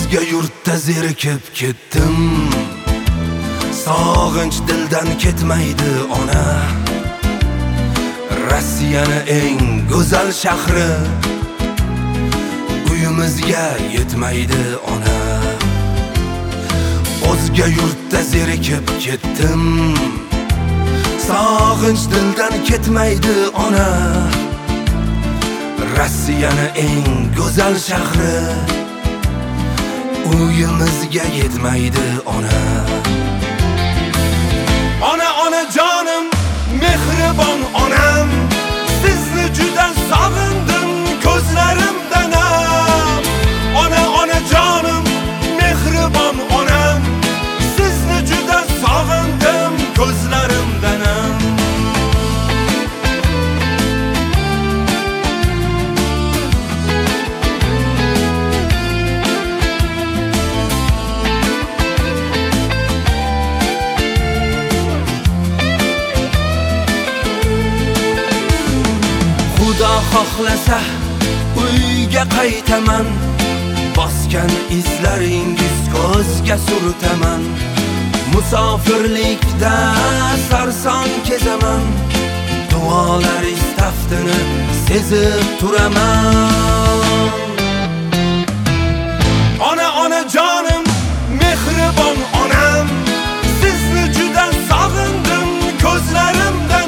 O'zga yurtda zerikib ketdim, sog'inch dildan ketmaydi ona. Rossiyani eng go'zal shahri, uyimizga yetmaydi ona. O'zga yurtda zerikib ketdim, sog'inch dildan ketmaydi ona. Rossiyani eng go'zal shahri, uyimizga yetmaydi ona. Ona jonim, mehribon onam, sizni juda sog'indim ko'zlarimdan. Ona jonim, mehribon onam, sizni juda sog'indim ko'zlarimdan. Xudo xohlasa uyga qaytaman, bosgan izlaringiz ko'zga surtaman. Musofirlikda sarson kezaman, duolaringiz taftini sezib turaman. Ona jonim, mehribon onam, sizni juda sog'indim ko'zlarimdan.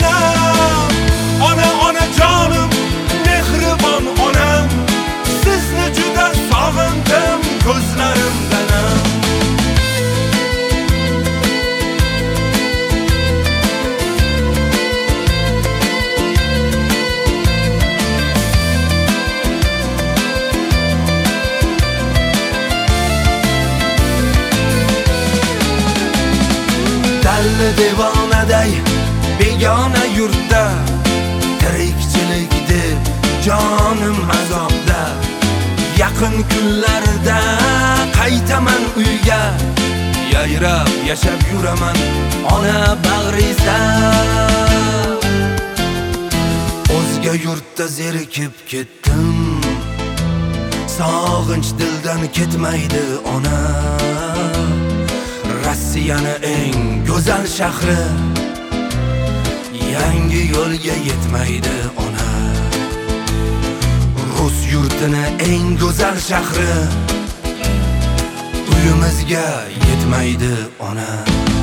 Ona jonim, mehribon onam, sizni juda sog'indim ko'zlarimdan. Dalli devonaday begona yurtda, tirikchilik deb jonim azobda. Yaqin kunlarda qaytaman uyga, yayrab yashab yuraman ona bag'ringizda. O'zga yurtda zerikib ketdim, sog'inch dildan ketmaydi ona. Rossiyani eng go'zal shahri, yangi yo'lga yetmaydi ona. Rus yurtini eng go'zal shahri, uyimizga yetmaydi ona.